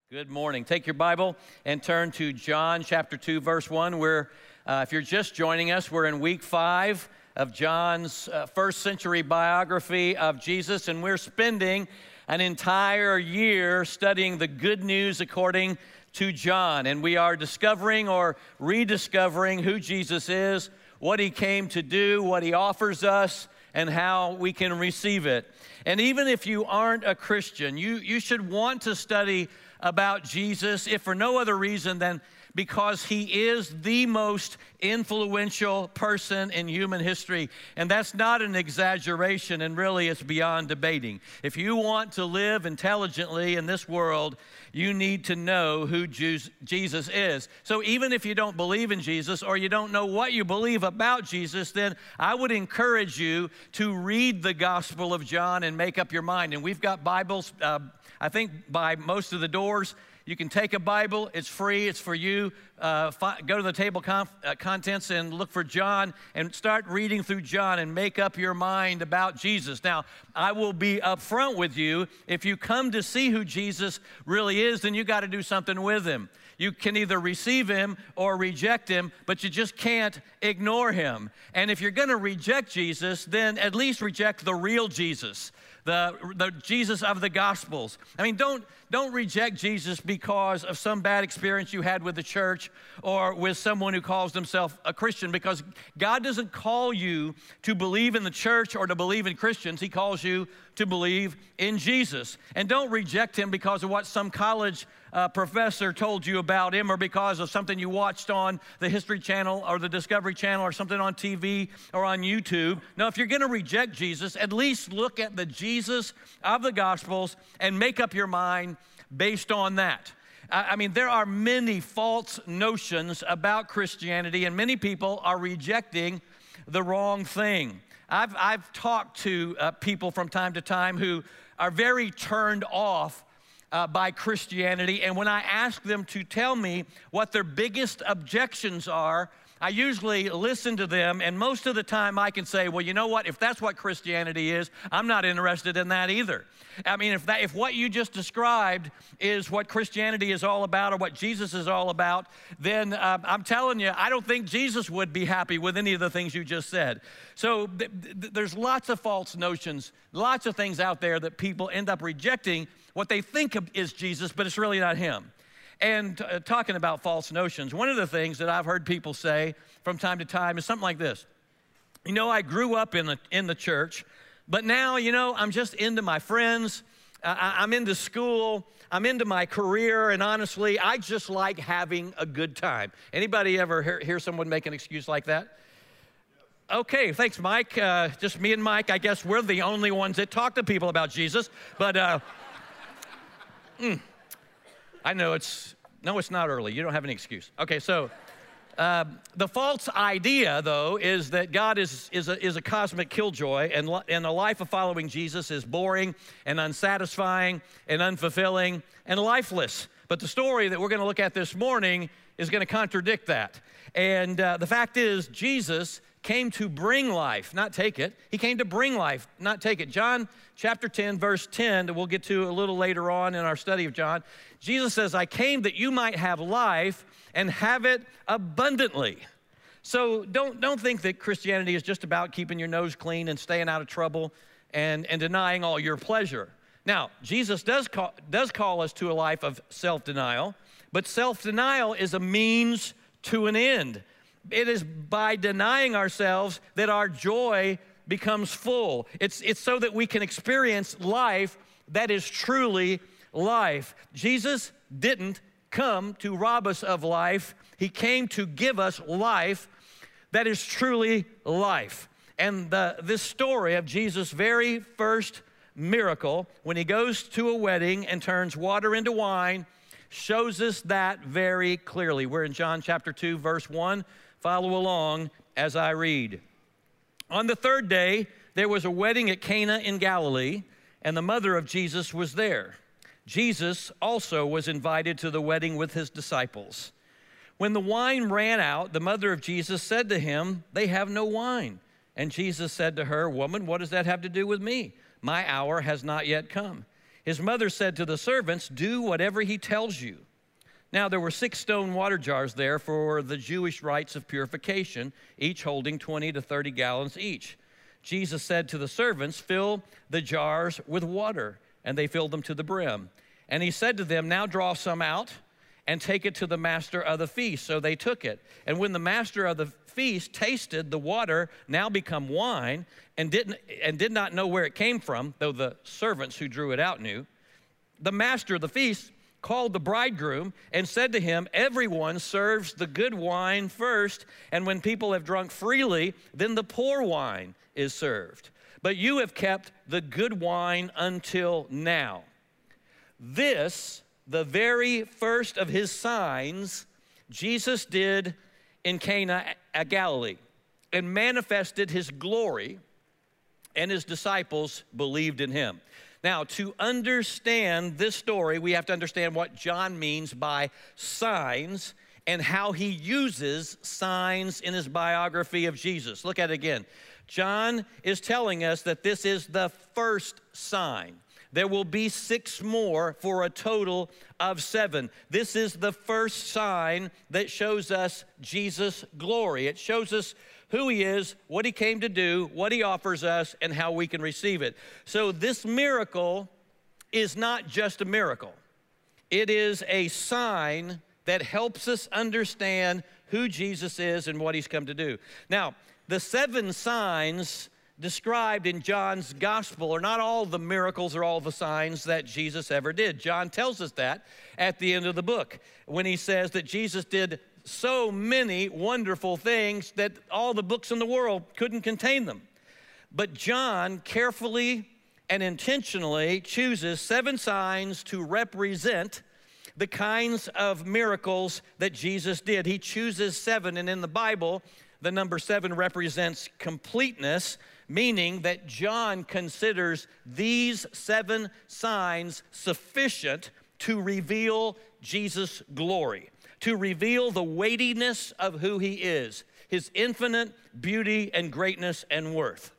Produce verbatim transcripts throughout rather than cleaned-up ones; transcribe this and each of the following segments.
Good morning. Take your Bible and turn to John chapter two, verse one. We're, uh, if you're just joining us, we're in week five of John's uh, first century biography of Jesus, and we're spending an entire year studying the good news according to John. And we are discovering or rediscovering who Jesus is, what he came to do, what he offers us, and how we can receive it. And even if you aren't a Christian, you, you should want to study about Jesus, if for no other reason than because he is the most influential person in human history. And that's not an exaggeration, and really it's beyond debating. If you want to live intelligently in this world, you need to know who Jesus is. So even if you don't believe in Jesus or you don't know what you believe about Jesus, then I would encourage you to read the Gospel of John and make up your mind. And we've got Bibles, uh, I think, by most of the doors. You can take a Bible. It's free. It's for you. Uh, fi- go to the table conf- uh, contents and look for John and start reading through John and make up your mind about Jesus. Now, I will be upfront with you. If you come to see who Jesus really is, then you got to do something with him. You can either receive him or reject him, but you just can't ignore him. And if you're going to reject Jesus, then at least reject the real Jesus. The, the Jesus of the Gospels. I mean, don't, don't reject Jesus because of some bad experience you had with the church or with someone who calls himself a Christian, because God doesn't call you to believe in the church or to believe in Christians. He calls you to believe in Jesus. And don't reject him because of what some college uh, professor told you about him, or because of something you watched on the History Channel or the Discovery Channel or something on T V or on YouTube. No, if you're going to reject Jesus, at least look at the Jesus of the Gospels and make up your mind based on that. I mean, there are many false notions about Christianity, and many people are rejecting the wrong thing. I've, I've talked to uh, people from time to time who are very turned off uh, by Christianity, and when I ask them to tell me what their biggest objections are, I usually listen to them, and most of the time I can say, well, you know what? If that's what Christianity is, I'm not interested in that either. I mean, if that, if what you just described is what Christianity is all about or what Jesus is all about, then uh, I'm telling you, I don't think Jesus would be happy with any of the things you just said. So th- th- there's lots of false notions, lots of things out there that people end up rejecting what they think of is Jesus, but it's really not him. And uh, talking about false notions, one of the things that I've heard people say from time to time is something like this. You know, I grew up in the, in the church, but now, you know, I'm just into my friends. Uh, I, I'm into school. I'm into my career. And honestly, I just like having a good time. Anybody ever hear, hear someone make an excuse like that? Okay, thanks, Mike. Uh, just me and Mike. I guess we're the only ones that talk to people about Jesus. But uh, mm, I know it's, no, it's not early. You don't have any excuse. Okay, so uh, the false idea, though, is that God is, is, a, is a cosmic killjoy, and, and a life of following Jesus is boring and unsatisfying and unfulfilling and lifeless. But the story that we're going to look at this morning is going to contradict that. And uh, the fact is, Jesus came to bring life, not take it. He came to bring life, not take it. John chapter ten, verse ten, that we'll get to a little later on in our study of John. Jesus says, I came that you might have life and have it abundantly. So don't, don't think that Christianity is just about keeping your nose clean and staying out of trouble and, and denying all your pleasure. Now, Jesus does call, does call us to a life of self-denial, but self-denial is a means to an end. It is by denying ourselves that our joy becomes full. It's, it's so that we can experience life that is truly life. Jesus didn't come to rob us of life. He came to give us life that is truly life. And the, this story of Jesus' very first miracle, when he goes to a wedding and turns water into wine, shows us that very clearly. We're in John chapter two, verse one. Follow along as I read. On the third day, there was a wedding at Cana in Galilee, and the mother of Jesus was there. Jesus also was invited to the wedding with his disciples. When the wine ran out, the mother of Jesus said to him, they have no wine. And Jesus said to her, woman, what does that have to do with me? My hour has not yet come. His mother said to the servants, "Do whatever he tells you." Now there were six stone water jars there for the Jewish rites of purification, each holding twenty to thirty gallons each. Jesus said to the servants, "Fill the jars with water," and they filled them to the brim. And he said to them, "Now draw some out and take it to the master of the feast." So they took it. And when the master of the feast tasted the water now become wine and didn't and did not know where it came from, though the servants who drew it out knew, the master of the feast called the bridegroom and said to him, "Everyone serves the good wine first, and when people have drunk freely, then the poor wine is served. But you have kept the good wine until now." This, the very first of his signs, Jesus did in Cana at Galilee and manifested his glory, and his disciples believed in him. Now, to understand this story, we have to understand what John means by signs and how he uses signs in his biography of Jesus. Look at it again. John is telling us that this is the first sign. There will be six more for a total of seven. This is the first sign that shows us Jesus' glory. It shows us who he is, what he came to do, what he offers us, and how we can receive it. So this miracle is not just a miracle. It is a sign that helps us understand who Jesus is and what he's come to do. Now, the seven signs described in John's gospel are not all the miracles or all the signs that Jesus ever did. John tells us that at the end of the book when he says that Jesus did so many wonderful things that all the books in the world couldn't contain them. But John carefully and intentionally chooses seven signs to represent the kinds of miracles that Jesus did. He chooses seven, and in the Bible, the number seven represents completeness, meaning that John considers these seven signs sufficient to reveal Jesus' glory, to reveal the weightiness of who he is, his infinite beauty and greatness and worth.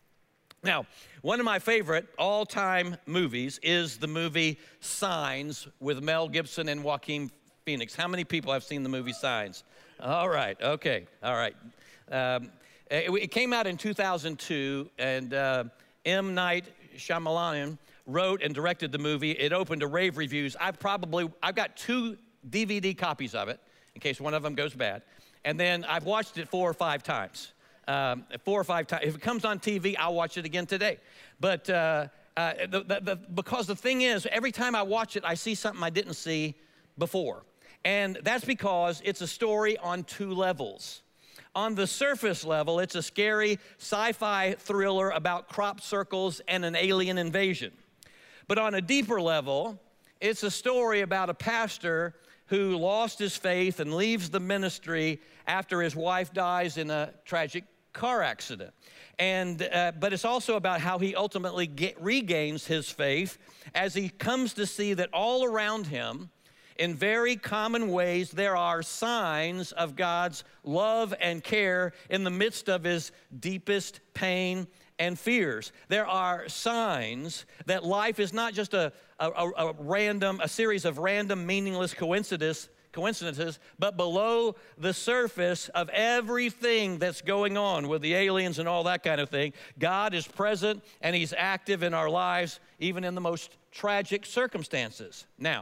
Now, one of my favorite all-time movies is the movie Signs with Mel Gibson and Joaquin Phoenix. How many people have seen the movie Signs? All right, okay, all right. Um, it, it came out in two thousand two, and uh, M. Night Shyamalan wrote and directed the movie. It opened to rave reviews. I've probably, I've got two D V D copies of it in case one of them goes bad. And then I've watched it four or five times. Um, four or five times. If it comes on T V, I'll watch it again today. But uh, uh, the, the, the, because the thing is, every time I watch it, I see something I didn't see before. And that's because it's a story on two levels. On the surface level, it's a scary sci-fi thriller about crop circles and an alien invasion. But on a deeper level, it's a story about a pastor who lost his faith and leaves the ministry after his wife dies in a tragic car accident. And, uh, but it's also about how he ultimately get, regains his faith as he comes to see that all around him, in very common ways, there are signs of God's love and care in the midst of his deepest pain and fears. There are signs that life is not just a, a, a, a random, a series of random, meaningless coincidences, coincidences, but below the surface of everything that's going on with the aliens and all that kind of thing, God is present and he's active in our lives, even in the most tragic circumstances. Now,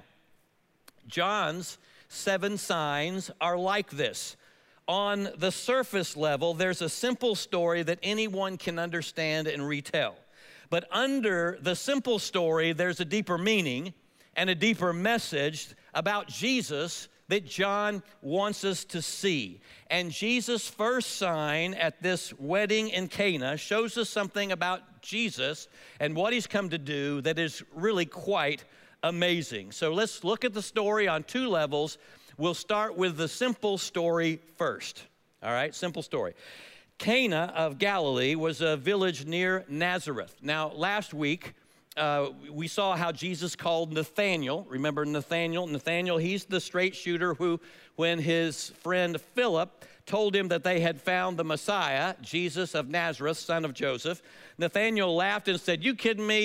John's seven signs are like this. On the surface level, there's a simple story that anyone can understand and retell. But under the simple story, there's a deeper meaning and a deeper message about Jesus that John wants us to see. And Jesus' first sign at this wedding in Cana shows us something about Jesus and what he's come to do that is really quite amazing. So let's look at the story on two levels. We'll start with the simple story first. All right, simple story. Cana of Galilee was a village near Nazareth. Now, last week, uh, we saw how Jesus called Nathanael. Remember Nathanael? Nathanael, he's the straight shooter who, when his friend Philip told him that they had found the Messiah, Jesus of Nazareth, son of Joseph, Nathanael laughed and said, "You kidding me?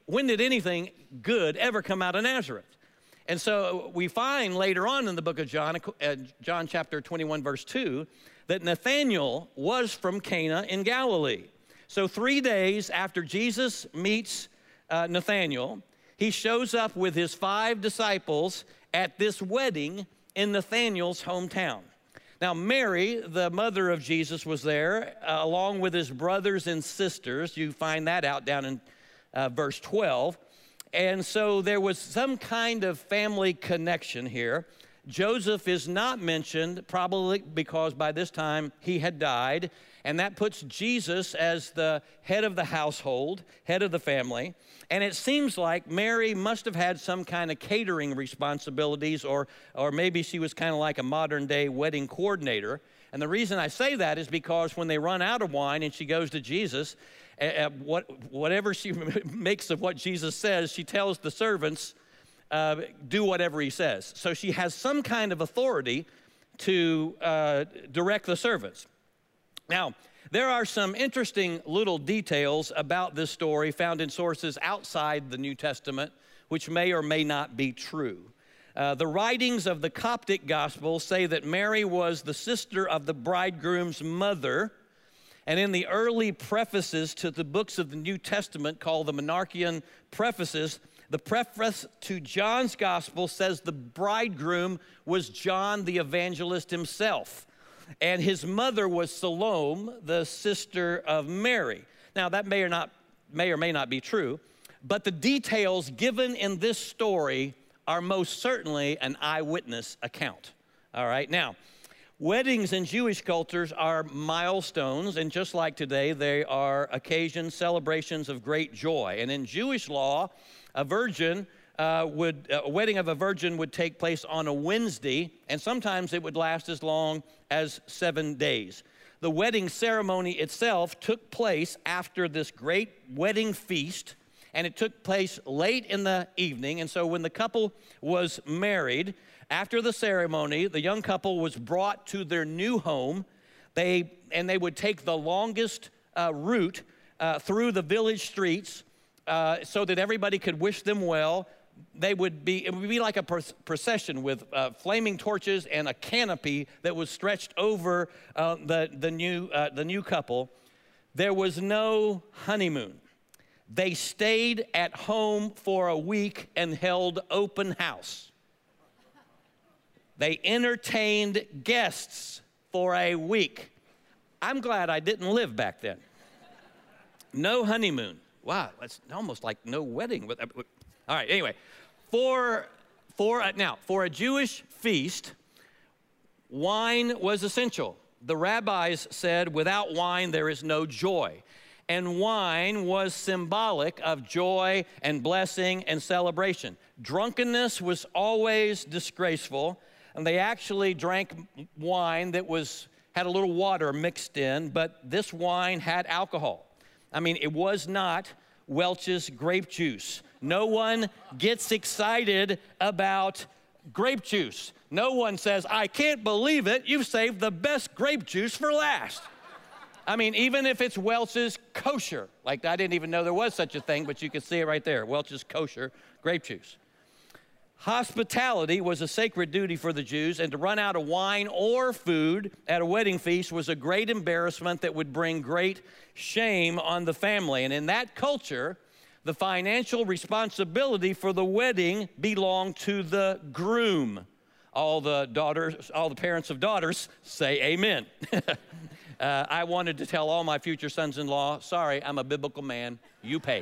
when did anything good ever come out of Nazareth? And so we find later on in the book of John, uh, John chapter twenty-one, verse two, that Nathanael was from Cana in Galilee. So three days after Jesus meets uh, Nathanael, he shows up with his five disciples at this wedding in Nathanael's hometown. Now, Mary, the mother of Jesus, was there, uh, along with his brothers and sisters. You find that out down in uh, verse twelve. And so there was some kind of family connection here. Joseph is not mentioned, probably because by this time he had died, and that puts Jesus as the head of the household, head of the family. And it seems like Mary must have had some kind of catering responsibilities, or, or maybe she was kind of like a modern-day wedding coordinator. And the reason I say that is because when they run out of wine and she goes to Jesus, uh, what, whatever she makes of what Jesus says, she tells the servants, uh, do whatever he says. So she has some kind of authority to uh, direct the servants. Now, there are some interesting little details about this story found in sources outside the New Testament, which may or may not be true. Uh, the writings of the Coptic Gospel say that Mary was the sister of the bridegroom's mother, and in the early prefaces to the books of the New Testament, called the Monarchian Prefaces, the preface to John's Gospel says the bridegroom was John the Evangelist himself, and his mother was Salome, the sister of Mary. Now, that may or not, may or may not be true, but the details given in this story are most certainly an eyewitness account. All right, now, weddings in Jewish cultures are milestones, and just like today, they are occasions, celebrations of great joy. And in Jewish law, a virgin uh, would, a wedding of a virgin would take place on a Wednesday, and sometimes it would last as long as seven days. The wedding ceremony itself took place after this great wedding feast, and it took place late in the evening. And so when the couple was married, after the ceremony, the young couple was brought to their new home. They, and they would take the longest uh, route uh, through the village streets uh, so that everybody could wish them well. They would be, it would be like a procession with uh, flaming torches and a canopy that was stretched over uh, the, the, new, uh, the new couple. There was no honeymoon. They stayed at home for a week and held open house. They entertained guests for a week. I'm glad I didn't live back then. No honeymoon. Wow, that's almost like no wedding. All right, anyway, for, for a, now, for a Jewish feast, wine was essential. The rabbis said, without wine, there is no joy. And wine was symbolic of joy and blessing and celebration. Drunkenness was always disgraceful, and they actually drank wine that was, had a little water mixed in, but this wine had alcohol. I mean, it was not Welch's grape juice. No one gets excited about grape juice. No one says, I can't believe it, you've saved the best grape juice for last. I mean, even if it's Welch's kosher, like I didn't even know there was such a thing, but you can see it right there, Welch's kosher grape juice. Hospitality was a sacred duty for the Jews, and to run out of wine or food at a wedding feast was a great embarrassment that would bring great shame on the family. And in that culture, the financial responsibility for the wedding belonged to the groom. All the daughters, all the parents of daughters say amen. uh, I wanted to tell all my future sons-in-law, sorry, I'm a biblical man, you pay.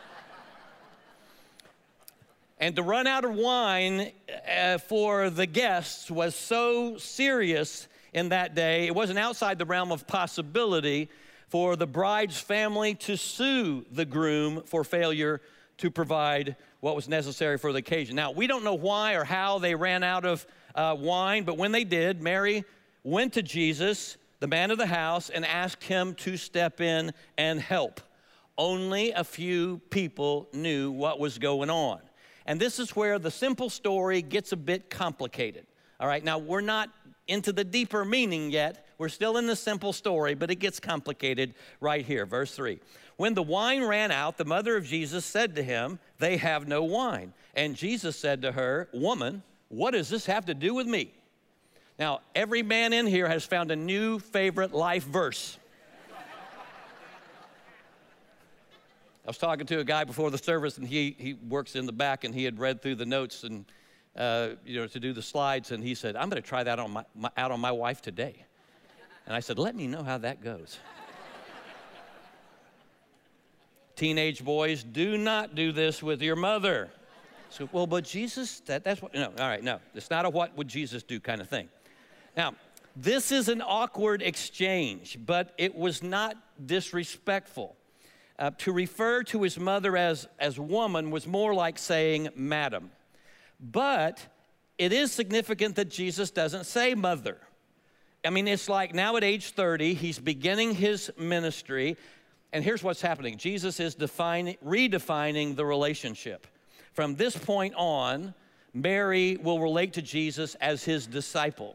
And to run out of wine uh, for the guests was so serious in that day, it wasn't outside the realm of possibility for the bride's family to sue the groom for failure to provide what was necessary for the occasion. Now, we don't know why or how they ran out of uh, wine, but when they did, Mary went to Jesus, the man of the house, and asked him to step in and help. Only a few people knew what was going on. And this is where the simple story gets a bit complicated. All right, now we're not into the deeper meaning yet. We're still in the simple story, but it gets complicated right here. Verse three. When the wine ran out, the mother of Jesus said to him, "They have no wine." And Jesus said to her, "Woman, what does this have to do with me?" Now, every man in here has found a new favorite life verse. I was talking to a guy before the service, and he, he works in the back, and he had read through the notes and, uh, you know, to do the slides, and he said, "I'm going to try that on my, my, out on my wife today." And I said, "Let me know how that goes." Teenage boys, do not do this with your mother. So, well, but Jesus, that, that's what, no, all right, no. It's not a what would Jesus do kind of thing. Now, this is an awkward exchange, but it was not disrespectful. Uh, to refer to his mother as, as woman was more like saying madam. But it is significant that Jesus doesn't say mother. I mean, it's like now at age thirty, he's beginning his ministry, and here's what's happening. Jesus is defining, redefining the relationship. From this point on, Mary will relate to Jesus as his disciple.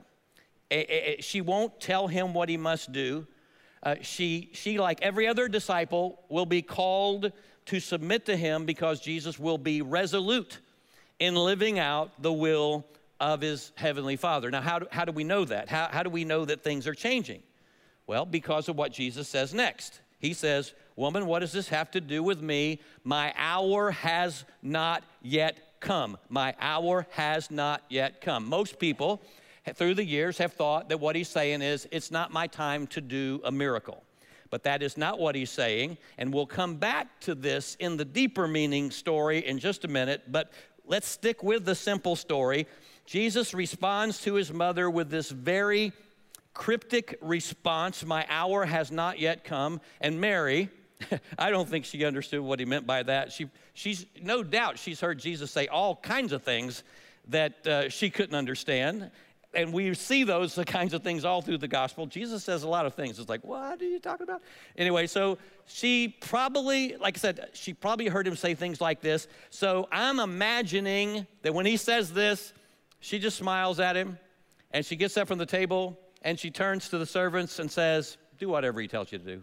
She won't tell him what he must do. Uh, she, she, like every other disciple, will be called to submit to him because Jesus will be resolute in living out the will of his heavenly Father. Now, how do, how do we know that? How, how do we know that things are changing? Well, because of what Jesus says next. He says, "Woman, what does this have to do with me? My hour has not yet come." My hour has not yet come. Most people through the years have thought that what he's saying is, it's not my time to do a miracle. But that is not what he's saying, and we'll come back to this in the deeper meaning story in just a minute, but let's stick with the simple story. Jesus responds to his mother with this very cryptic response, "My hour has not yet come." And Mary, I don't think she understood what he meant by that. She, she's no doubt she's heard Jesus say all kinds of things that uh, she couldn't understand. And we see those kinds of things all through the gospel. Jesus says a lot of things. It's like, what are you talking about? Anyway, so she probably, like I said, she probably heard him say things like this. So I'm imagining that when he says this, she just smiles at him, and she gets up from the table, and she turns to the servants and says, "Do whatever he tells you to do."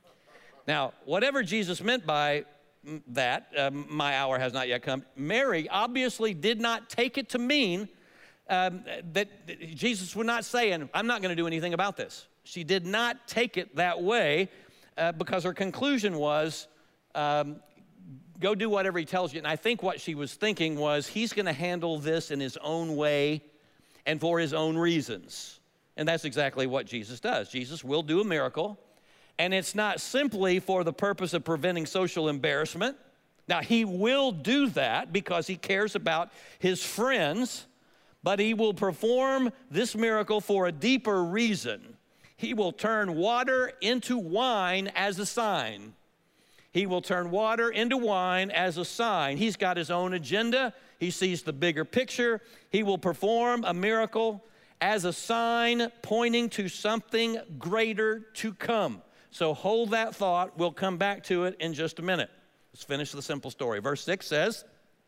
Now, whatever Jesus meant by that, um, "my hour has not yet come," Mary obviously did not take it to mean Um, that Jesus was not saying, "I'm not going to do anything about this." She did not take it that way uh, because her conclusion was, um, go do whatever he tells you. And I think what she was thinking was, he's going to handle this in his own way and for his own reasons. And that's exactly what Jesus does. Jesus will do a miracle, and it's not simply for the purpose of preventing social embarrassment. Now, he will do that because he cares about his friends, but he will perform this miracle for a deeper reason. He will turn water into wine as a sign. He will turn water into wine as a sign. He's got his own agenda. He sees the bigger picture. He will perform a miracle as a sign pointing to something greater to come. So hold that thought. We'll come back to it in just a minute. Let's finish the simple story. Verse six says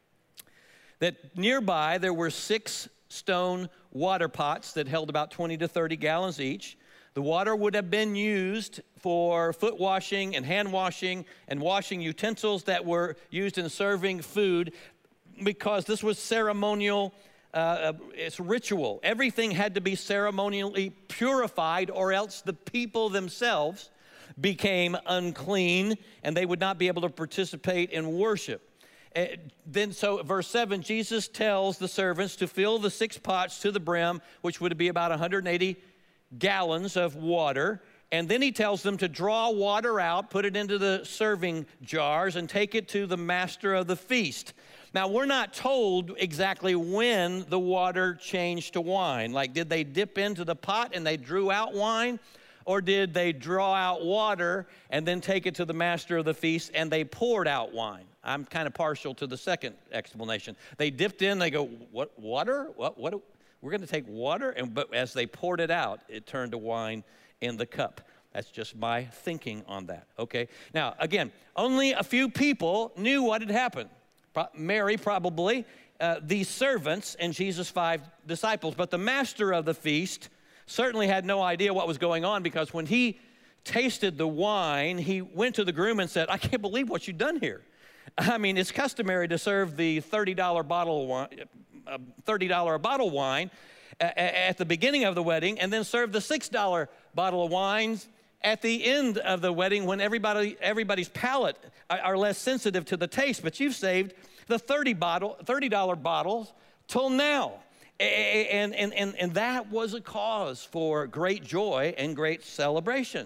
that nearby there were six stone water pots that held about twenty to thirty gallons each. The water would have been used for foot washing and hand washing and washing utensils that were used in serving food, because this was ceremonial, uh, it's ritual. Everything had to be ceremonially purified, or else the people themselves became unclean and they would not be able to participate in worship. Uh, then so verse seven, Jesus tells the servants to fill the six pots to the brim, which would be about one hundred eighty gallons of water. And then he tells them to draw water out, put it into the serving jars, and take it to the master of the feast. Now, we're not told exactly when the water changed to wine. Like, did they dip into the pot and they drew out wine? Or did they draw out water and then take it to the master of the feast and they poured out wine? I'm kind of partial to the second explanation. They dipped in, they go, what, water? What, what? We're going to take water? And but as they poured it out, it turned to wine in the cup. That's just my thinking on that, okay? Now, again, only a few people knew what had happened. Pro- Mary probably, uh, these servants, and Jesus' five disciples. But the master of the feast certainly had no idea what was going on, because when he tasted the wine, he went to the groom and said, I can't believe what you've done here. I mean, it's customary to serve the thirty dollar bottle of wine, uh, thirty dollar a bottle wine at the beginning of the wedding, and then serve the six dollar bottle of wines at the end of the wedding when everybody, everybody's palate are, are less sensitive to the taste. But you've saved the thirty dollar bottles till now. And, and, and, and that was a cause for great joy and great celebration.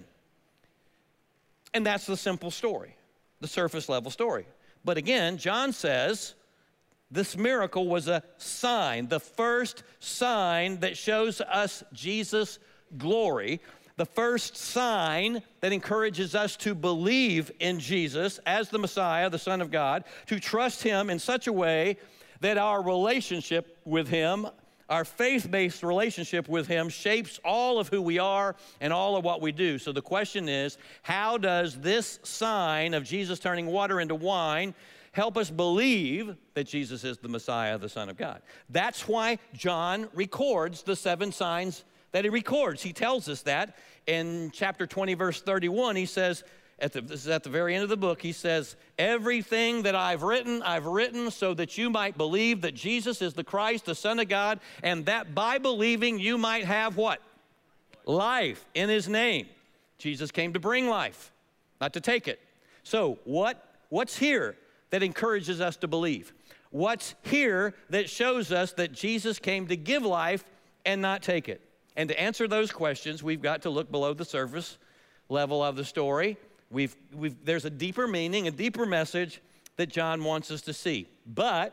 And that's the simple story, the surface level story. But again, John says this miracle was a sign, the first sign that shows us Jesus' glory, the first sign that encourages us to believe in Jesus as the Messiah, the Son of God, to trust him in such a way that our relationship with him, our faith-based relationship with him, shapes all of who we are and all of what we do. So the question is, how does this sign of Jesus turning water into wine help us believe that Jesus is the Messiah, the Son of God? That's why John records the seven signs that he records. He tells us that in chapter twenty, verse thirty-one. He says, At the, this is at the very end of the book, he says, everything that I've written, I've written so that you might believe that Jesus is the Christ, the Son of God, and that by believing you might have what? Life in his name. Jesus came to bring life, not to take it. So what, what's here that encourages us to believe? What's here that shows us that Jesus came to give life and not take it? And to answer those questions, we've got to look below the surface level of the story. We've, we've, there's a deeper meaning, a deeper message that John wants us to see. But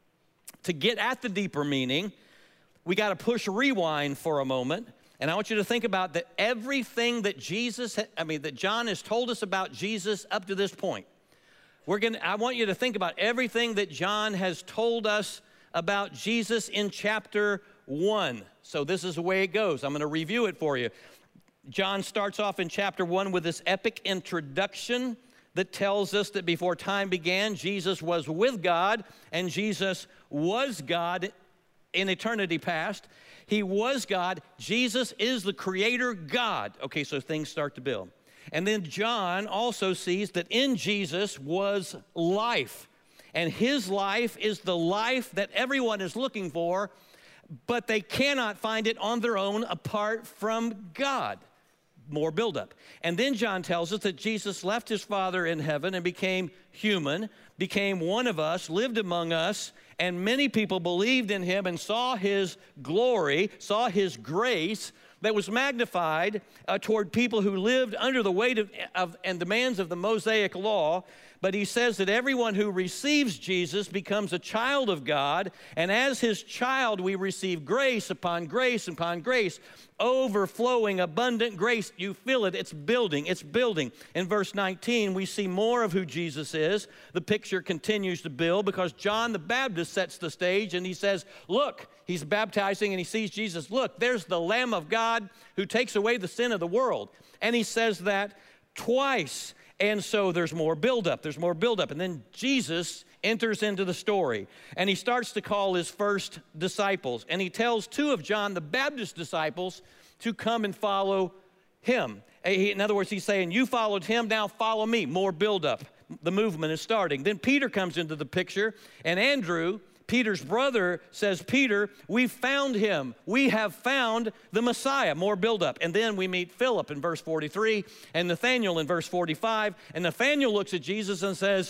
to get at the deeper meaning, we got to push rewind for a moment. And I want you to think about that everything that Jesus, I mean, that John has told us about Jesus up to this point. We're gonna, I want you to think about everything that John has told us about Jesus in chapter one. So this is the way it goes. I'm going to review it for you. John starts off in chapter one with this epic introduction that tells us that before time began, Jesus was with God, and Jesus was God in eternity past. He was God. Jesus is the creator God. Okay, so things start to build. And then John also sees that in Jesus was life. And his life is the life that everyone is looking for, but they cannot find it on their own apart from God. More buildup. And then John tells us that Jesus left his Father in heaven and became human, became one of us, lived among us, and many people believed in him and saw his glory, saw his grace that was magnified uh, toward people who lived under the weight of, of and demands of the Mosaic law. But he says that everyone who receives Jesus becomes a child of God, and as his child we receive grace upon grace upon grace, overflowing, abundant grace. You feel it, it's building, it's building. In verse nineteen, we see more of who Jesus is. The picture continues to build because John the Baptist sets the stage and he says, look, he's baptizing and he sees Jesus. Look, there's the Lamb of God who takes away the sin of the world. And he says that twice. And so there's more buildup, there's more buildup. And then Jesus enters into the story, and he starts to call his first disciples. And he tells two of John the Baptist's disciples to come and follow him. In other words, he's saying, you followed him, now follow me. More buildup. The movement is starting. Then Peter comes into the picture, and Andrew, Peter's brother, says, Peter, we found him. We have found the Messiah. More buildup. And then we meet Philip in verse forty-three and Nathanael in verse forty-five. And Nathanael looks at Jesus and says,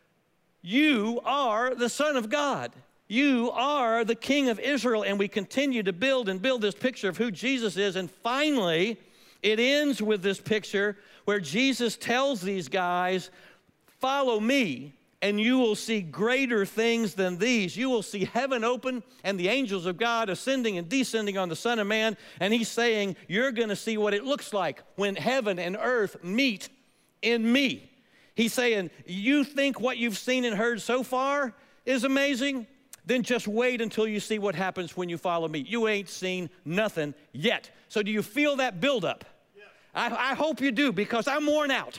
you are the Son of God. You are the King of Israel. And we continue to build and build this picture of who Jesus is. And finally, it ends with this picture where Jesus tells these guys, follow me, and you will see greater things than these. You will see heaven open and the angels of God ascending and descending on the Son of Man. And he's saying, you're going to see what it looks like when heaven and earth meet in me. He's saying, you think what you've seen and heard so far is amazing? Then just wait until you see what happens when you follow me. You ain't seen nothing yet. So do you feel that buildup? Yes. I, I hope you do, because I'm worn out.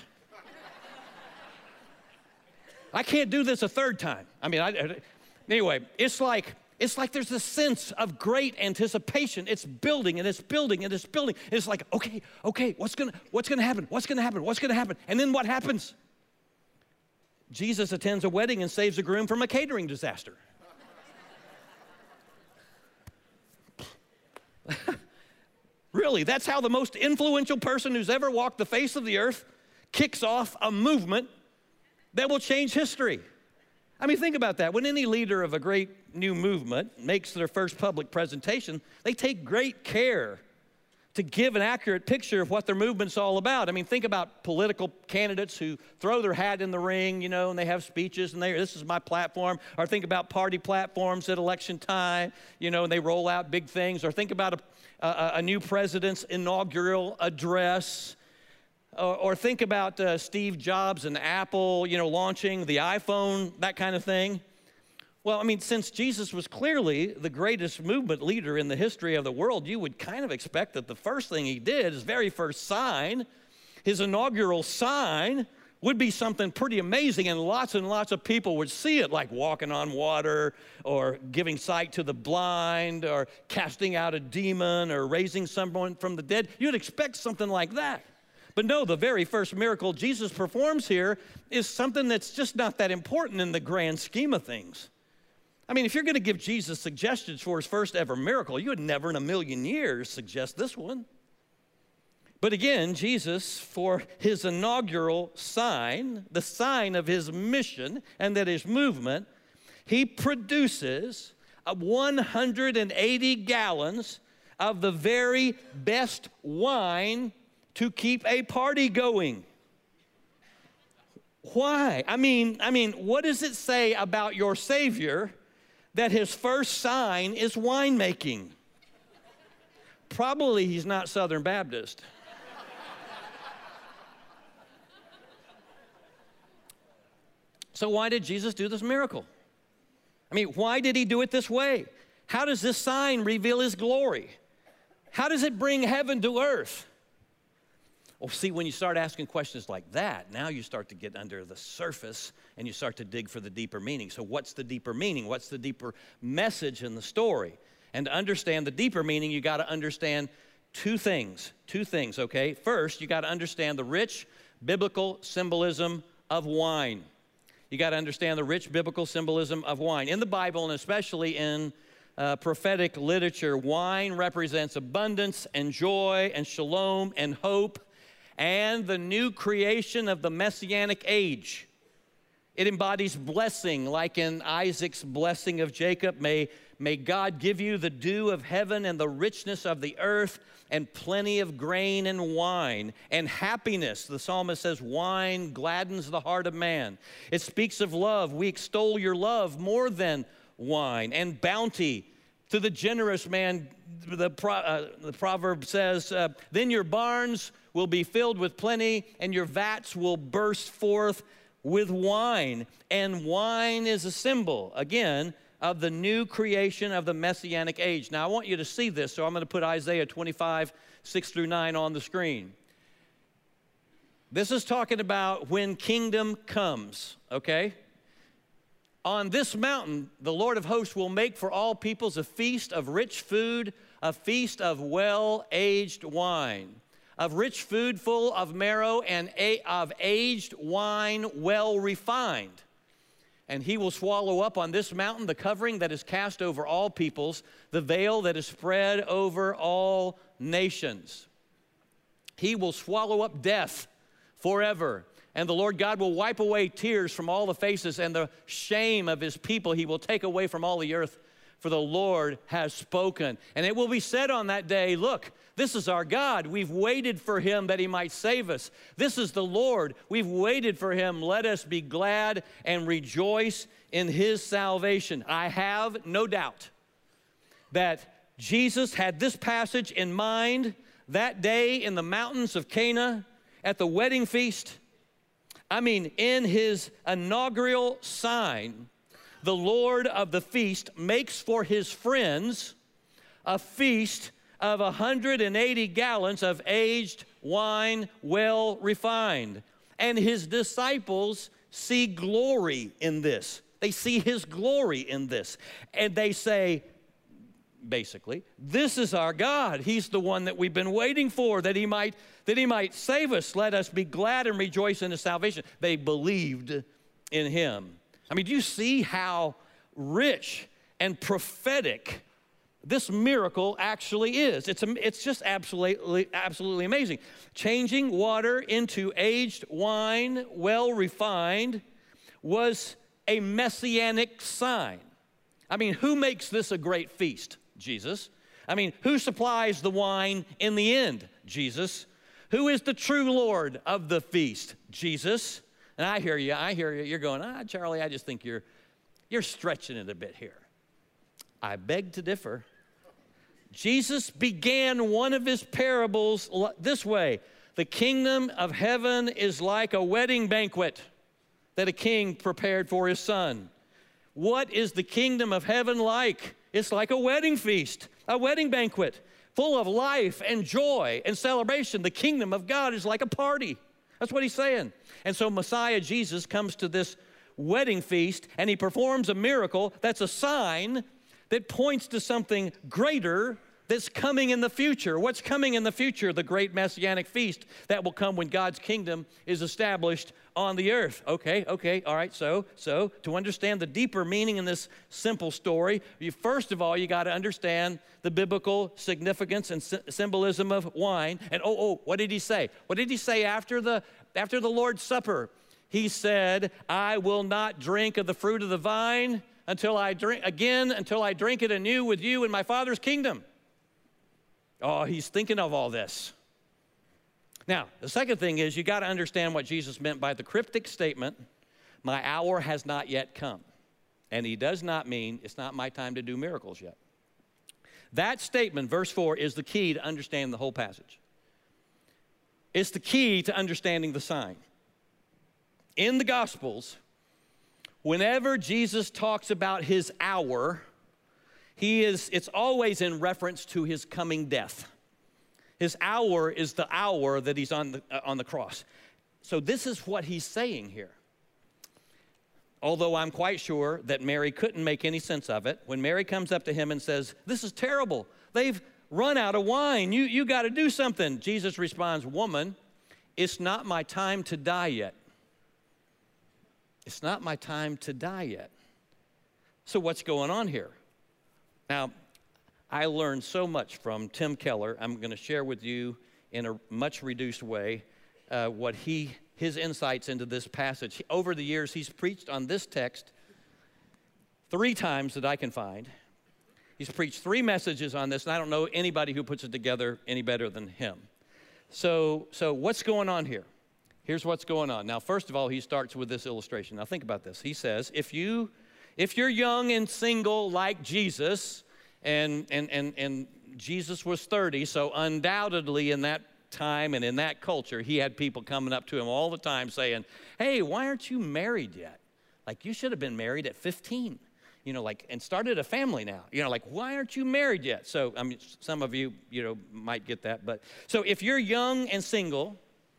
I can't do this a third time. I mean, I, anyway, it's like, it's like there's this sense of great anticipation. It's building and it's building and it's building. It's like, okay, okay, what's gonna, what's gonna happen? What's gonna happen? What's gonna happen? And then what happens? Jesus attends a wedding and saves a groom from a catering disaster. Really, that's how the most influential person who's ever walked the face of the earth kicks off a movement that will change history. I mean, think about that. When any leader of a great new movement makes their first public presentation, they take great care to give an accurate picture of what their movement's all about. I mean, think about political candidates who throw their hat in the ring, you know, and they have speeches, and they, this is my platform. Or think about party platforms at election time, you know, and they roll out big things. Or think about a, a, a new president's inaugural address. Or, or think about uh, Steve Jobs and Apple, you know, launching the iPhone, that kind of thing. Well, I mean, since Jesus was clearly the greatest movement leader in the history of the world, you would kind of expect that the first thing he did, his very first sign, his inaugural sign, would be something pretty amazing, and lots and lots of people would see it, like walking on water, or giving sight to the blind, or casting out a demon, or raising someone from the dead. You'd expect something like that. But no, the very first miracle Jesus performs here is something that's just not that important in the grand scheme of things. I mean, if you're going to give Jesus suggestions for his first ever miracle, you would never in a million years suggest this one. But again, Jesus, for his inaugural sign, the sign of his mission and that his movement, he produces one hundred eighty gallons of the very best wine to keep a party going. Why? I mean, I mean, what does it say about your Savior that his first sign is winemaking? Probably he's not Southern Baptist. So why did Jesus do this miracle? I mean, why did he do it this way? How does this sign reveal his glory? How does it bring heaven to earth? Well, see, when you start asking questions like that, now you start to get under the surface and you start to dig for the deeper meaning. So what's the deeper meaning? What's the deeper message in the story? And to understand the deeper meaning, you got to understand two things. Two things, okay? First, you got to understand the rich biblical symbolism of wine. You got to understand the rich biblical symbolism of wine. In the Bible, and especially in uh, prophetic literature, wine represents abundance and joy and shalom and hope and the new creation of the Messianic age. It embodies blessing, like in Isaac's blessing of Jacob. May, may God give you the dew of heaven and the richness of the earth and plenty of grain and wine and happiness. The psalmist says, wine gladdens the heart of man. It speaks of love. We extol your love more than wine. And bounty. To the generous man, the, pro, uh, the proverb says, uh, then your barns will be filled with plenty, and your vats will burst forth with wine. And wine is a symbol, again, of the new creation of the Messianic age. Now, I want you to see this, so I'm going to put Isaiah twenty-five, six through nine on the screen. This is talking about when kingdom comes, okay? On this mountain, the Lord of hosts will make for all peoples a feast of rich food, a feast of well-aged wine, of rich food full of marrow, and a, of aged wine well refined. And he will swallow up on this mountain the covering that is cast over all peoples, the veil that is spread over all nations. He will swallow up death forever. And the Lord God will wipe away tears from all the faces, and the shame of his people he will take away from all the earth, for the Lord has spoken. And it will be said on that day, look, this is our God. We've waited for him that he might save us. This is the Lord. We've waited for him. Let us be glad and rejoice in his salvation. I have no doubt that Jesus had this passage in mind that day in the mountains of Cana at the wedding feast. I mean, in his inaugural sign, the Lord of the feast makes for his friends a feast of one hundred eighty gallons of aged wine, well refined. And his disciples see glory in this. They see his glory in this. And they say, basically, this is our God. He's the one that we've been waiting for, that he might, that he might save us. Let us be glad and rejoice in his salvation. They believed in him. I mean, do you see how rich and prophetic this miracle actually is? It's, it's just absolutely, absolutely amazing. Changing water into aged wine, well refined, was a messianic sign. I mean, who makes this a great feast? Jesus. I mean, who supplies the wine in the end? Jesus. Who is the true Lord of the feast? Jesus. And I hear you, I hear you, you're going, ah, Charlie, I just think you're, you're stretching it a bit here. I beg to differ. Jesus began one of his parables this way: the kingdom of heaven is like a wedding banquet that a king prepared for his son. What is the kingdom of heaven like? It's like a wedding feast, a wedding banquet, full of life and joy and celebration. The kingdom of God is like a party. That's what he's saying. And so Messiah Jesus comes to this wedding feast, and he performs a miracle that's a sign that points to something greater that's coming in the future. What's coming in the future? The great messianic feast that will come when God's kingdom is established on the earth. Okay, okay, all right, so, so to understand the deeper meaning in this simple story, you, first of all, you got to understand the biblical significance and sy- symbolism of wine. And oh, oh, what did he say? What did he say after the, after the Lord's Supper? He said, I will not drink of the fruit of the vine until I drink, again, until I drink it anew with you in my Father's kingdom. Oh, he's thinking of all this. Now, the second thing is you got to understand what Jesus meant by the cryptic statement, my hour has not yet come. And he does not mean it's not my time to do miracles yet. That statement, verse four, is the key to understanding the whole passage. It's the key to understanding the sign. In the Gospels, whenever Jesus talks about his hour, he is, it's always in reference to his coming death. His hour is the hour that he's on the, uh, on the cross. So this is what he's saying here. Although I'm quite sure that Mary couldn't make any sense of it, when Mary comes up to him and says, this is terrible. They've run out of wine. You, you got to do something. Jesus responds, woman, it's not my time to die yet. It's not my time to die yet. So what's going on here? Now, I learned so much from Tim Keller. I'm going to share with you in a much reduced way uh, what he, his insights into this passage. Over the years, he's preached on this text three times that I can find. He's preached three messages on this, and I don't know anybody who puts it together any better than him. So, so what's going on here? Here's what's going on. Now, first of all, he starts with this illustration. Now, think about this. He says, if, you, if you're young and single like Jesus, And, and, and, and Jesus was thirty, so undoubtedly in that time and in that culture, he had people coming up to him all the time saying, hey, why aren't you married yet? Like, you should have been married at fifteen, you know, like, and started a family now. You know, like, why aren't you married yet? So, I mean, some of you, you know, might get that. But so if you're young and single,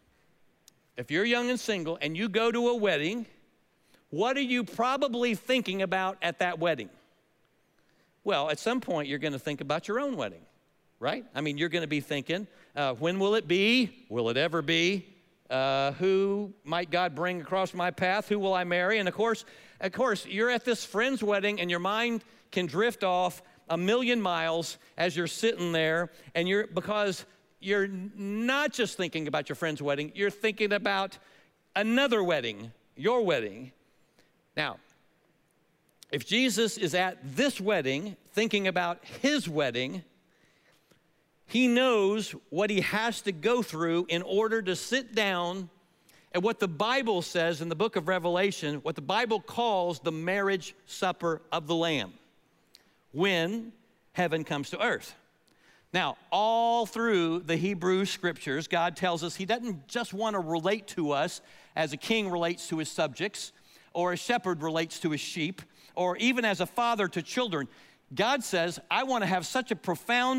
if you're young and single and you go to a wedding, what are you probably thinking about at that wedding? Well, at some point, you're going to think about your own wedding, right? I mean, you're going to be thinking, uh, when will it be? Will it ever be? Uh, who might God bring across my path? Who will I marry? And of course, of course, you're at this friend's wedding, and your mind can drift off a million miles as you're sitting there, and you're because you're not just thinking about your friend's wedding, you're thinking about another wedding, your wedding. Now, if Jesus is at this wedding, thinking about his wedding, he knows what he has to go through in order to sit down at what the Bible says in the book of Revelation, what the Bible calls the marriage supper of the Lamb, when heaven comes to earth. Now, all through the Hebrew scriptures, God tells us he doesn't just want to relate to us as a king relates to his subjects, or a shepherd relates to his sheep, or even as a father to children. God says, I want to have such a profound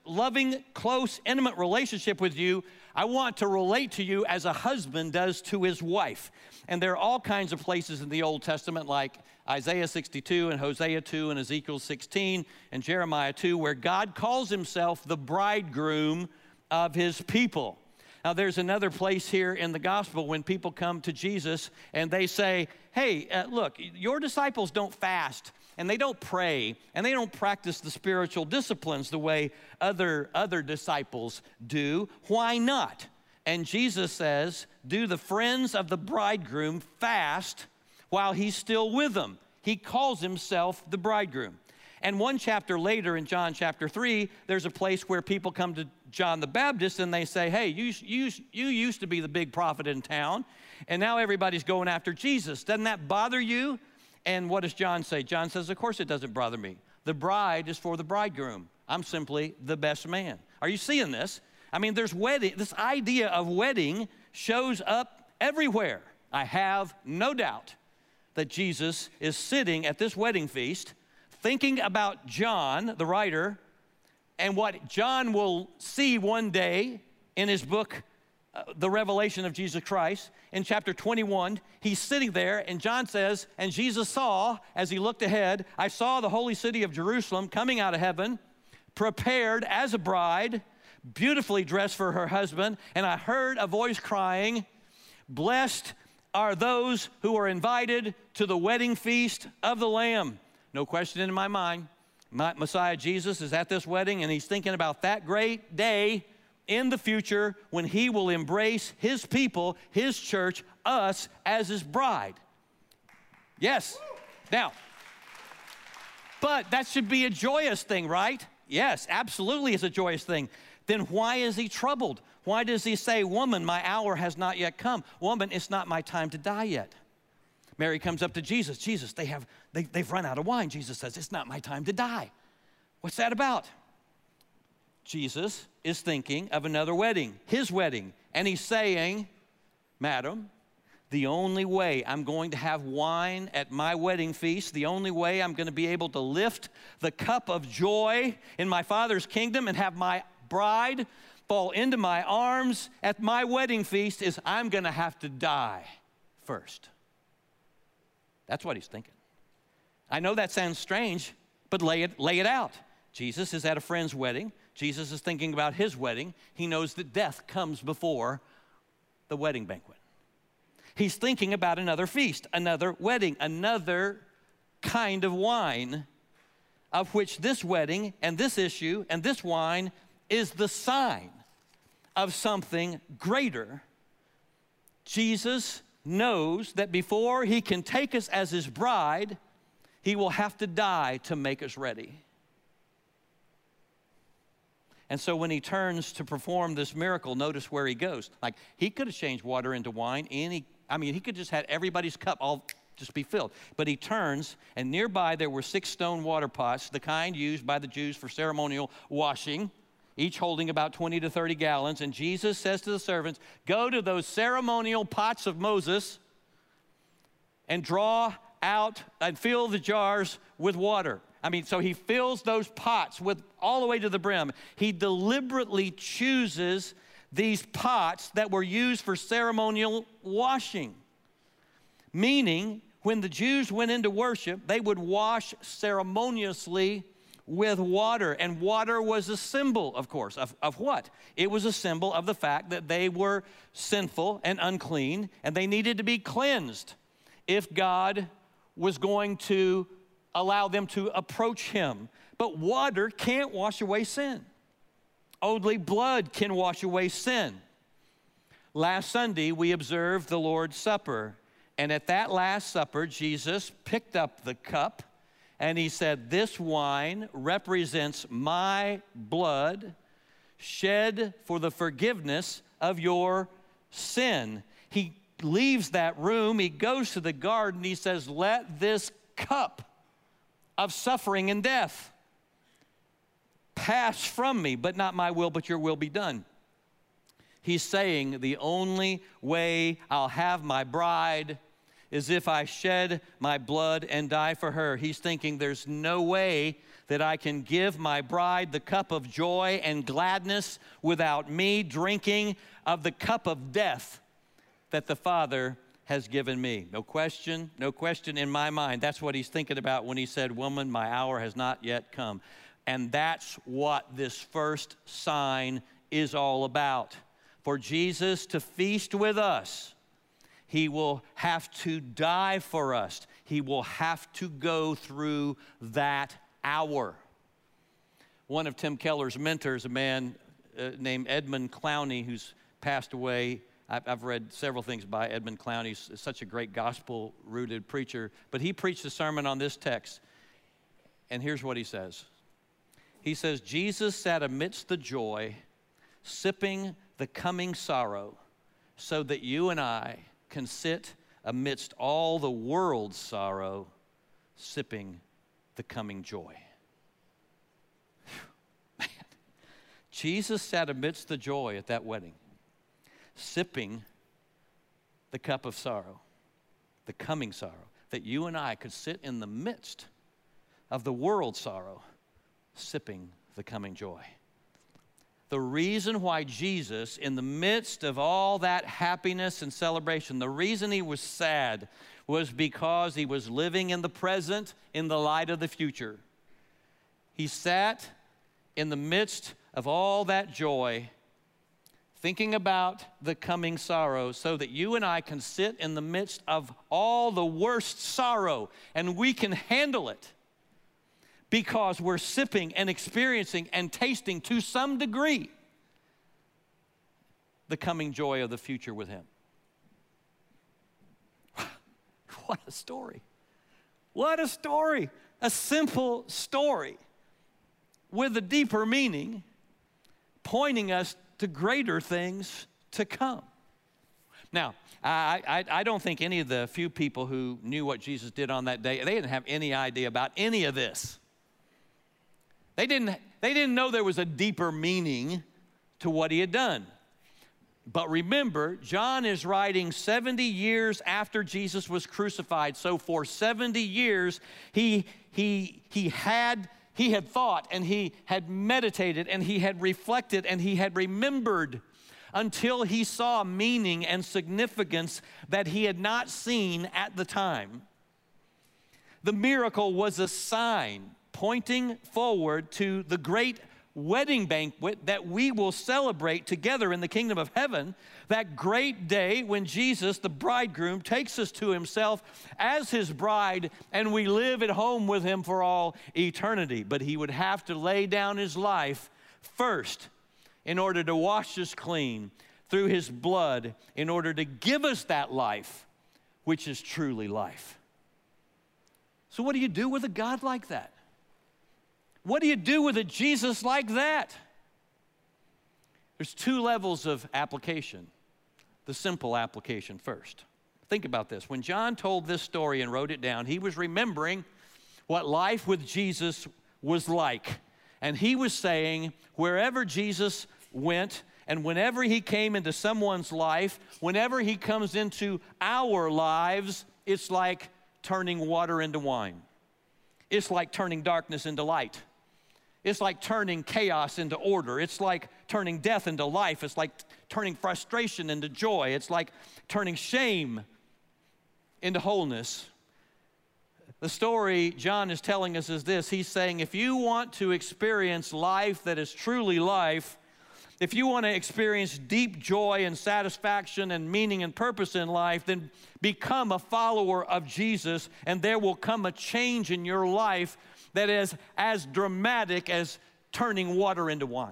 loving, close, intimate relationship with you, I want to relate to you as a husband does to his wife. And there are all kinds of places in the Old Testament, like Isaiah sixty-two and Hosea two and Ezekiel sixteen and Jeremiah two, where God calls himself the bridegroom of his people. Now, there's another place here in the gospel when people come to Jesus and they say, hey, uh, look, your disciples don't fast and they don't pray and they don't practice the spiritual disciplines the way other, other disciples do. Why not? And Jesus says, do the friends of the bridegroom fast while he's still with them? He calls himself the bridegroom. And one chapter later in John chapter three, there's a place where people come to John the Baptist and they say, hey, you, you, you used to be the big prophet in town, and now everybody's going after Jesus. Doesn't that bother you? And what does John say? John says, of course it doesn't bother me. The bride is for the bridegroom. I'm simply the best man. Are you seeing this? I mean, there's wedding. This idea of wedding shows up everywhere. I have no doubt that Jesus is sitting at this wedding feast thinking about John, the writer, and what John will see one day in his book, uh, The Revelation of Jesus Christ. In chapter twenty-one, he's sitting there, and John says, and Jesus saw, as he looked ahead, I saw the holy city of Jerusalem coming out of heaven, prepared as a bride, beautifully dressed for her husband, and I heard a voice crying, blessed are those who are invited to the wedding feast of the Lamb. No question in my mind, my Messiah Jesus is at this wedding, and he's thinking about that great day in the future when he will embrace his people, his church, us as his bride. Yes. Now, but that should be a joyous thing, right? Yes, absolutely it's a joyous thing. Then why is he troubled? Why does he say, woman, my hour has not yet come? Woman, it's not my time to die yet. Mary comes up to Jesus. Jesus, they have, they, they've run out of wine. Jesus says, it's not my time to die. What's that about? Jesus is thinking of another wedding, his wedding. And he's saying, madam, the only way I'm going to have wine at my wedding feast, the only way I'm going to be able to lift the cup of joy in my Father's kingdom and have my bride fall into my arms at my wedding feast is I'm going to have to die first. That's what he's thinking. I know that sounds strange, but lay it, lay it out. Jesus is at a friend's wedding. Jesus is thinking about his wedding. He knows that death comes before the wedding banquet. He's thinking about another feast, another wedding, another kind of wine, of which this wedding and this issue and this wine is the sign of something greater. Jesus knows that before he can take us as his bride, he will have to die to make us ready. And so when he turns to perform this miracle, notice where he goes. Like, he could have changed water into wine. Any, I mean, he could just had everybody's cup all just be filled. But he turns, and nearby there were six stone water pots, the kind used by the Jews for ceremonial washing, each holding about twenty to thirty gallons. And Jesus says to the servants, go to those ceremonial pots of Moses and draw out and fill the jars with water. I mean, so he fills those pots with all the way to the brim. He deliberately chooses these pots that were used for ceremonial washing. Meaning, when the Jews went into worship, they would wash ceremoniously with water. And water was a symbol, of course, of, of what? It was a symbol of the fact that they were sinful and unclean, and they needed to be cleansed if God was going to allow them to approach him. But water can't wash away sin. Only blood can wash away sin. Last Sunday, we observed the Lord's Supper. And at that Last Supper, Jesus picked up the cup and he said, this wine represents my blood shed for the forgiveness of your sin. He leaves that room. He goes to the garden. He says, let this cup of suffering and death pass from me, but not my will, but your will be done. He's saying the only way I'll have my bride as if I shed my blood and die for her. He's thinking there's no way that I can give my bride the cup of joy and gladness without me drinking of the cup of death that the Father has given me. No question, no question in my mind. That's what he's thinking about when he said, woman, my hour has not yet come. And that's what this first sign is all about. For Jesus to feast with us, he will have to die for us. He will have to go through that hour. One of Tim Keller's mentors, a man uh, named Edmund Clowney, who's passed away. I've, I've read several things by Edmund Clowney. He's such a great gospel-rooted preacher. But he preached a sermon on this text, and here's what he says. He says, Jesus sat amidst the joy, sipping the coming sorrow, so that you and I can sit amidst all the world's sorrow, sipping the coming joy. Man, Jesus sat amidst the joy at that wedding, sipping the cup of sorrow, the coming sorrow, that you and I could sit in the midst of the world's sorrow, sipping the coming joy. The reason why Jesus, in the midst of all that happiness and celebration, the reason he was sad was because he was living in the present in the light of the future. He sat in the midst of all that joy, thinking about the coming sorrow, so that you and I can sit in the midst of all the worst sorrow and we can handle it, because we're sipping and experiencing and tasting to some degree the coming joy of the future with him. What a story. What a story. A simple story with a deeper meaning, pointing us to greater things to come. Now, I, I, I don't think any of the few people who knew what Jesus did on that day, they didn't have any idea about any of this. They didn't, they didn't know there was a deeper meaning to what he had done. But remember, John is writing seventy years after Jesus was crucified. So for seventy years, he, he, he, had, he had thought and he had meditated and he had reflected and he had remembered until he saw meaning and significance that he had not seen at the time. The miracle was a sign pointing forward to the great wedding banquet that we will celebrate together in the kingdom of heaven, that great day when Jesus, the bridegroom, takes us to himself as his bride, and we live at home with him for all eternity. But he would have to lay down his life first in order to wash us clean through his blood, in order to give us that life, which is truly life. So what do you do with a God like that? What do you do with a Jesus like that? There's two levels of application. The simple application first. Think about this. When John told this story and wrote it down, he was remembering what life with Jesus was like. And he was saying, wherever Jesus went and whenever he came into someone's life, whenever he comes into our lives, it's like turning water into wine. It's like turning darkness into light. It's like turning chaos into order. It's like turning death into life. It's like turning frustration into joy. It's like turning shame into wholeness. The story John is telling us is this. He's saying, if you want to experience life that is truly life, if you want to experience deep joy and satisfaction and meaning and purpose in life, then become a follower of Jesus, and there will come a change in your life that is as dramatic as turning water into wine.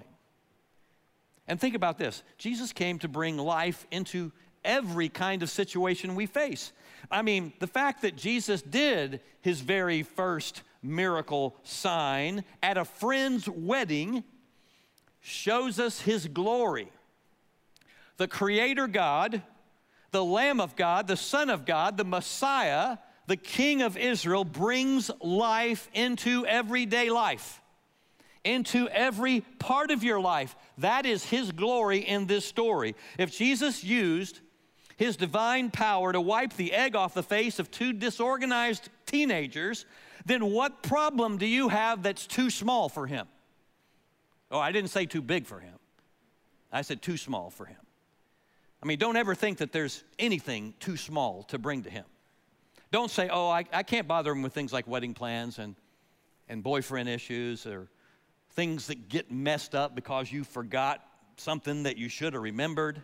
And think about this. Jesus came to bring life into every kind of situation we face. I mean, the fact that Jesus did his very first miracle sign at a friend's wedding shows us his glory. The Creator God, the Lamb of God, the Son of God, the Messiah, the King of Israel, brings life into everyday life, into every part of your life. That is his glory in this story. If Jesus used his divine power to wipe the egg off the face of two disorganized teenagers, then what problem do you have that's too small for him? Oh, I didn't say too big for him. I said too small for him. I mean, don't ever think that there's anything too small to bring to him. Don't say, oh, I, I can't bother him with things like wedding plans and, and boyfriend issues or things that get messed up because you forgot something that you should have remembered.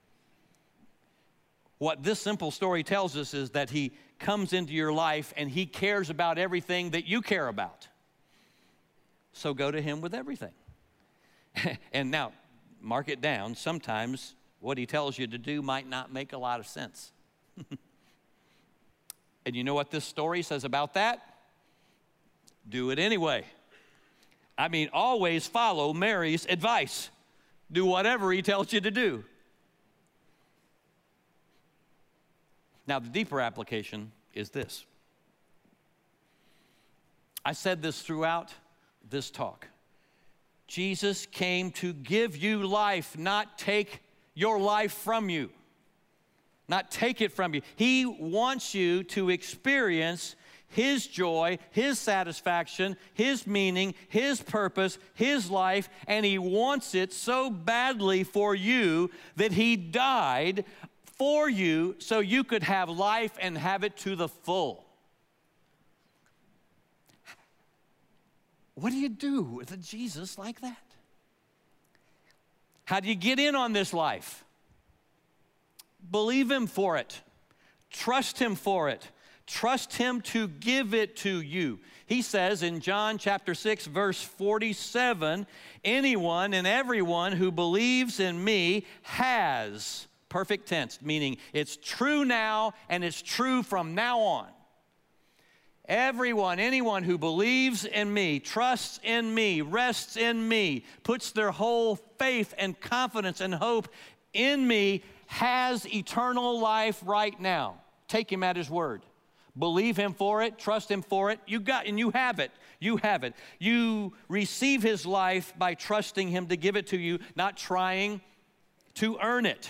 What this simple story tells us is that he comes into your life and he cares about everything that you care about. So go to him with everything. And now, mark it down. Sometimes what he tells you to do might not make a lot of sense. And you know what this story says about that? Do it anyway. I mean, always follow Mary's advice. Do whatever he tells you to do. Now, the deeper application is this. I said this throughout this talk. Jesus came to give you life, not take your life from you. Not take it from you. He wants you to experience his joy, his satisfaction, his meaning, his purpose, his life, and he wants it so badly for you that he died for you so you could have life and have it to the full. What do you do with a Jesus like that? How do you get in on this life? Believe him for it. Trust him for it. Trust him to give it to you. He says in John chapter six, verse forty-seven, anyone and everyone who believes in me has, perfect tense, meaning it's true now and it's true from now on. Everyone, anyone who believes in me, trusts in me, rests in me, puts their whole faith and confidence and hope in me has eternal life right now. Take him at his word. Believe him for it, trust him for it. You got, and you have it. You have it. You receive his life by trusting him to give it to you, not trying to earn it.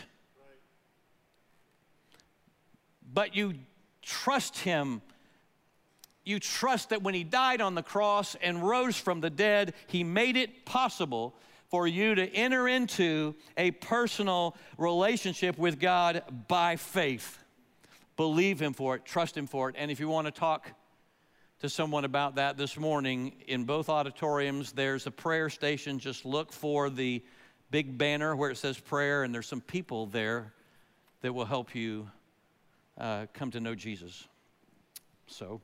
But you trust him. You trust that when he died on the cross and rose from the dead, he made it possible for you to enter into a personal relationship with God by faith. Believe him for it, trust him for it. And if you want to talk to someone about that this morning, in both auditoriums, there's a prayer station. Just look for the big banner where it says prayer, and there's some people there that will help you uh, come to know Jesus. So,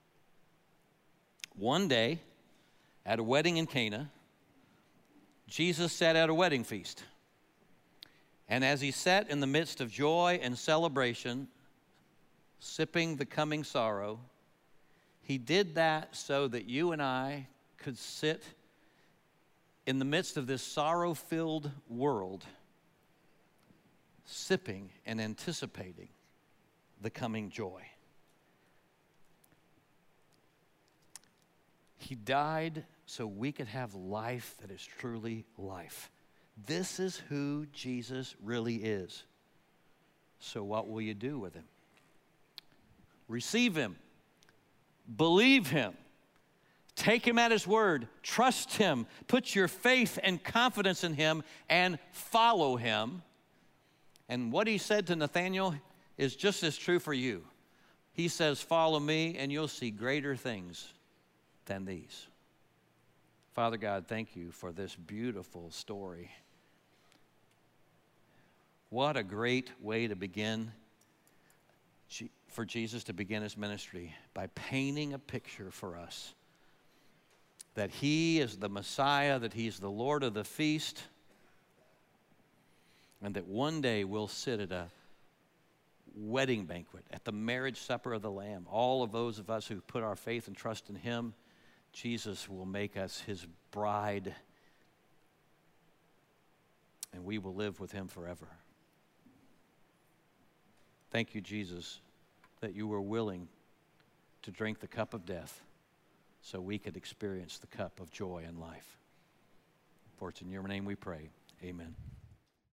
one day, at a wedding in Cana, Jesus sat at a wedding feast. And as he sat in the midst of joy and celebration, sipping the coming sorrow, he did that so that you and I could sit in the midst of this sorrow-filled world, sipping and anticipating the coming joy. He died so we could have life that is truly life. This is who Jesus really is. So what will you do with him? Receive him. Believe him. Take him at his word. Trust him. Put your faith and confidence in him and follow him. And what he said to Nathanael is just as true for you. He says, follow me and you'll see greater things than these. Father God, thank you for this beautiful story. What a great way to begin, for Jesus to begin his ministry by painting a picture for us that he is the Messiah, that he's the Lord of the feast, and that one day we'll sit at a wedding banquet, at the marriage supper of the Lamb. All of those of us who put our faith and trust in him, Jesus will make us his bride, and we will live with him forever. Thank you, Jesus, that you were willing to drink the cup of death so we could experience the cup of joy and life. For it's in your name we pray. Amen.